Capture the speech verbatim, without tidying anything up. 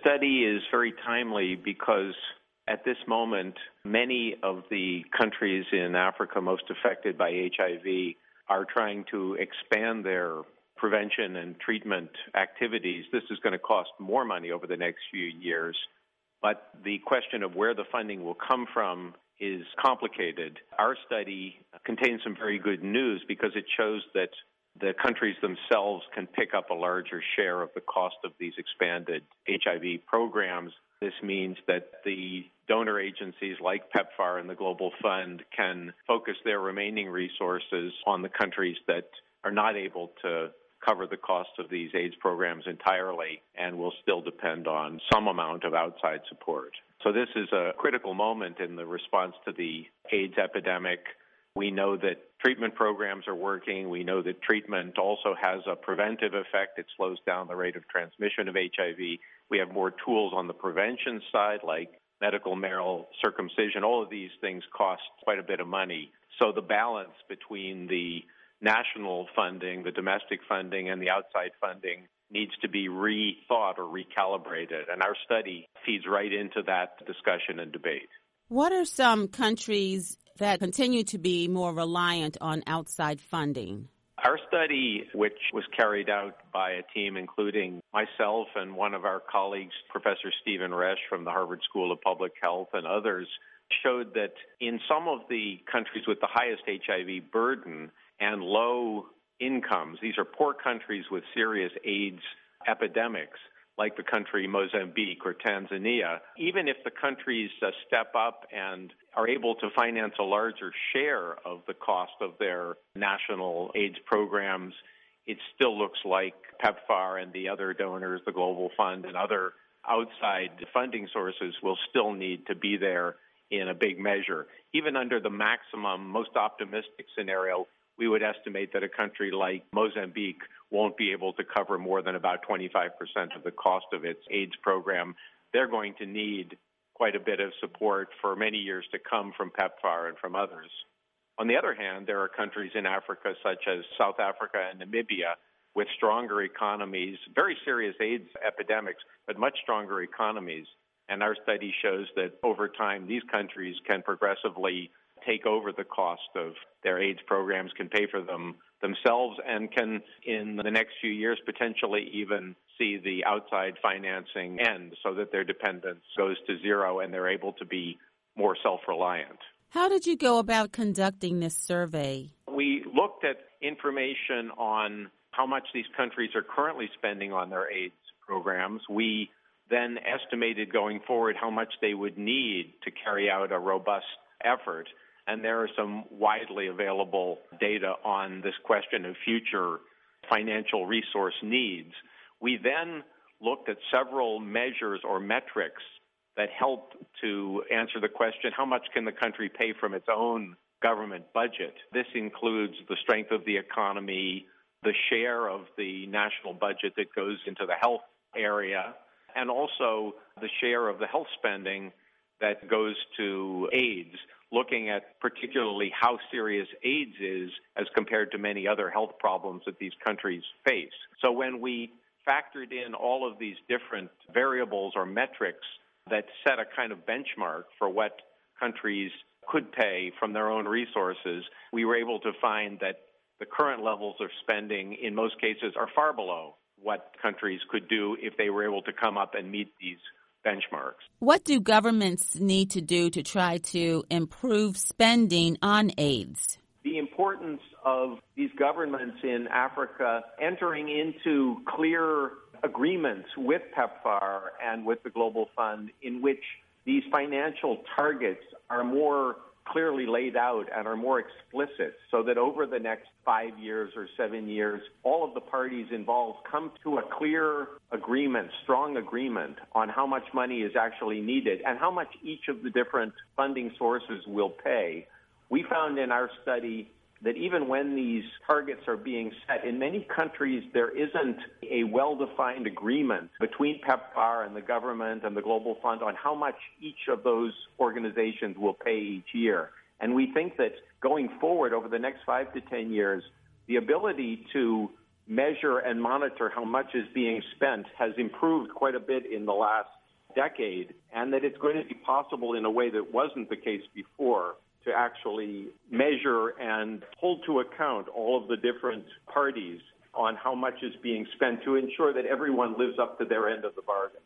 study is very timely because at this moment, many of the countries in Africa most affected by H I V are trying to expand their prevention and treatment activities. This is going to cost more money over the next few years, but the question of where the funding will come from is complicated. Our study contains some very good news because it shows that the countries themselves can pick up a larger share of the cost of these expanded H I V programs. This means that the donor agencies like PEPFAR and the Global Fund can focus their remaining resources on the countries that are not able to cover the cost of these AIDS programs entirely and will still depend on some amount of outside support. So this is a critical moment in the response to the AIDS epidemic. We know that treatment programs are working. We know that treatment also has a preventive effect. It slows down the rate of transmission of H I V. We have more tools on the prevention side, like medical male circumcision. All of these things cost quite a bit of money. So the balance between the national funding, the domestic funding, and the outside funding needs to be rethought or recalibrated. And our study feeds right into that discussion and debate. What are some countries that continue to be more reliant on outside funding? Our study, which was carried out by a team including myself and one of our colleagues, Professor Stephen Resch from the Harvard School of Public Health and others, showed that in some of the countries with the highest H I V burden and low incomes, these are poor countries with serious AIDS epidemics, like the country Mozambique or Tanzania, even if the countries uh, step up and are able to finance a larger share of the cost of their national AIDS programs, it still looks like PEPFAR and the other donors, the Global Fund and other outside funding sources will still need to be there in a big measure. Even under the maximum, most optimistic scenario, we would estimate that a country like Mozambique won't be able to cover more than about twenty-five percent of the cost of its AIDS program. They're going to need quite a bit of support for many years to come from PEPFAR and from others. On the other hand, there are countries in Africa, such as South Africa and Namibia, with stronger economies, very serious AIDS epidemics, but much stronger economies. And our study shows that over time, these countries can progressively take over the cost of their AIDS programs, can pay for them themselves, and can, in the next few years, potentially even see the outside financing end so that their dependence goes to zero and they're able to be more self-reliant. How did you go about conducting this survey? We looked at information on how much these countries are currently spending on their AIDS programs. We then estimated going forward how much they would need to carry out a robust effort. And there are some widely available data on this question of future financial resource needs. We then looked at several measures or metrics that help to answer the question, how much can the country pay from its own government budget? This includes the strength of the economy, the share of the national budget that goes into the health area, and also the share of the health spending that goes to AIDS, looking at particularly how serious AIDS is as compared to many other health problems that these countries face. So when we factored in all of these different variables or metrics that set a kind of benchmark for what countries could pay from their own resources, we were able to find that the current levels of spending in most cases are far below what countries could do if they were able to come up and meet these benchmarks. What do governments need to do to try to improve spending on AIDS? The importance of these governments in Africa entering into clear agreements with PEPFAR and with the Global Fund in which these financial targets are more clearly laid out and are more explicit so that over the next five years or seven years, all of the parties involved come to a clear agreement, strong agreement on how much money is actually needed and how much each of the different funding sources will pay. We found in our study that even when these targets are being set, in many countries there isn't a well-defined agreement between PEPFAR and the government and the Global Fund on how much each of those organizations will pay each year. And we think that going forward over the next five to ten years, the ability to measure and monitor how much is being spent has improved quite a bit in the last decade, and that it's going to be possible in a way that wasn't the case before to actually measure and hold to account all of the different parties on how much is being spent to ensure that everyone lives up to their end of the bargain.